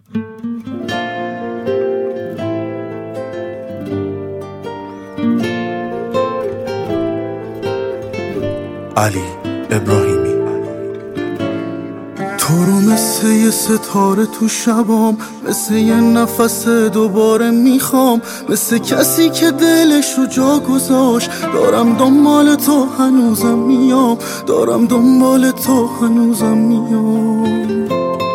علی ابراهیمی. تو رو مثل یه ستاره تو شبام، مثل یه نفس دوباره میخوام، مثل کسی که دلشو جا گذاشت. دارم دنبال تو هنوزم میام، دارم دنبال تو هنوزم میام.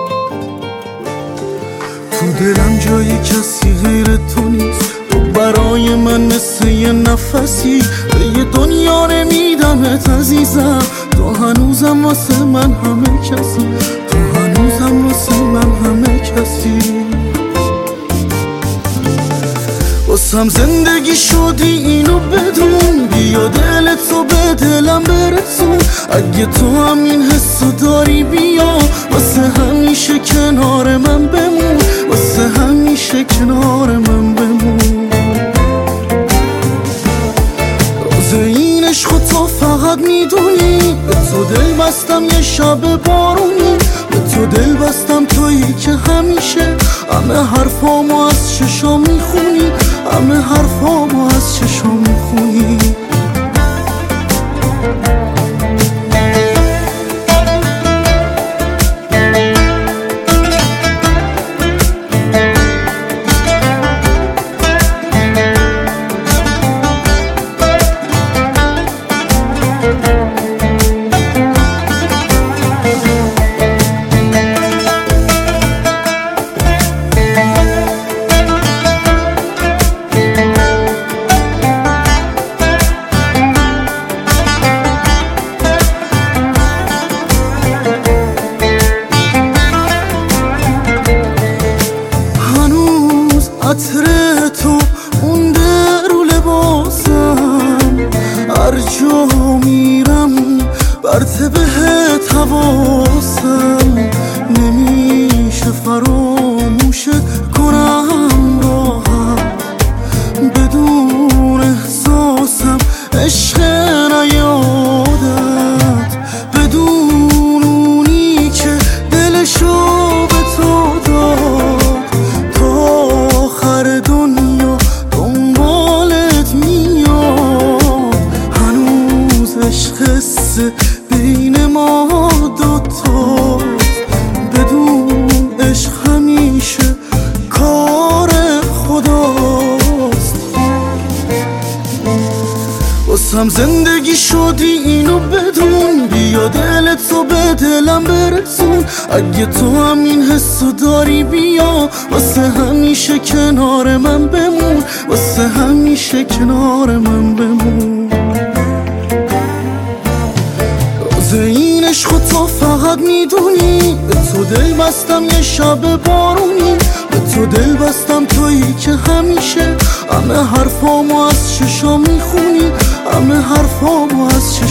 تو دلم جای کسی غیر تو نیست، تو برای من مثل یه نفسی. به یه دنیا نمیدمت عزیزم، تو هنوزم واسه من همه کسی، تو هنوزم واسه من همه کسی. واسم زندگی شدی اینو بدون، بیا دلتو به دلم برسون. اگه تو همین حسو داری بیا، واسه همیشه کنار من بمون، واسه همیشه کنار من بمون. راز این عشق تو فقط میدونی، به تو دل بستم یه شب بارونی. به تو دل بستم تویی که همیشه همه حرفامو از چشام میخونی، همه حرفامو از چشام میخونی. عطر تو مونده رو لباسم، هر جا میرم برته بهت حواسم. نمیشه فراموشت کنم راحت، بدون احساسم عشق نیادت، بدون اونی که دلشو به تو داد. دنیا دنبالت میاد، هنوز عشق بین ما دوتاست. بدون عشق همیشه کار خداست. واسم زندگی شدی اینو بدون، بیا دلتو به دلم برسون. اگه تو همین حسو داری بیا، واسه همیشه کنار من بمون، واسه همیشه کنار من بمون. راز این عشق تو فقط میدونی، به تو دل بستم یه شب بارونی. به تو دل بستم تویی که همیشه همه حرفامو از چشام میخونی، همه حرفامو از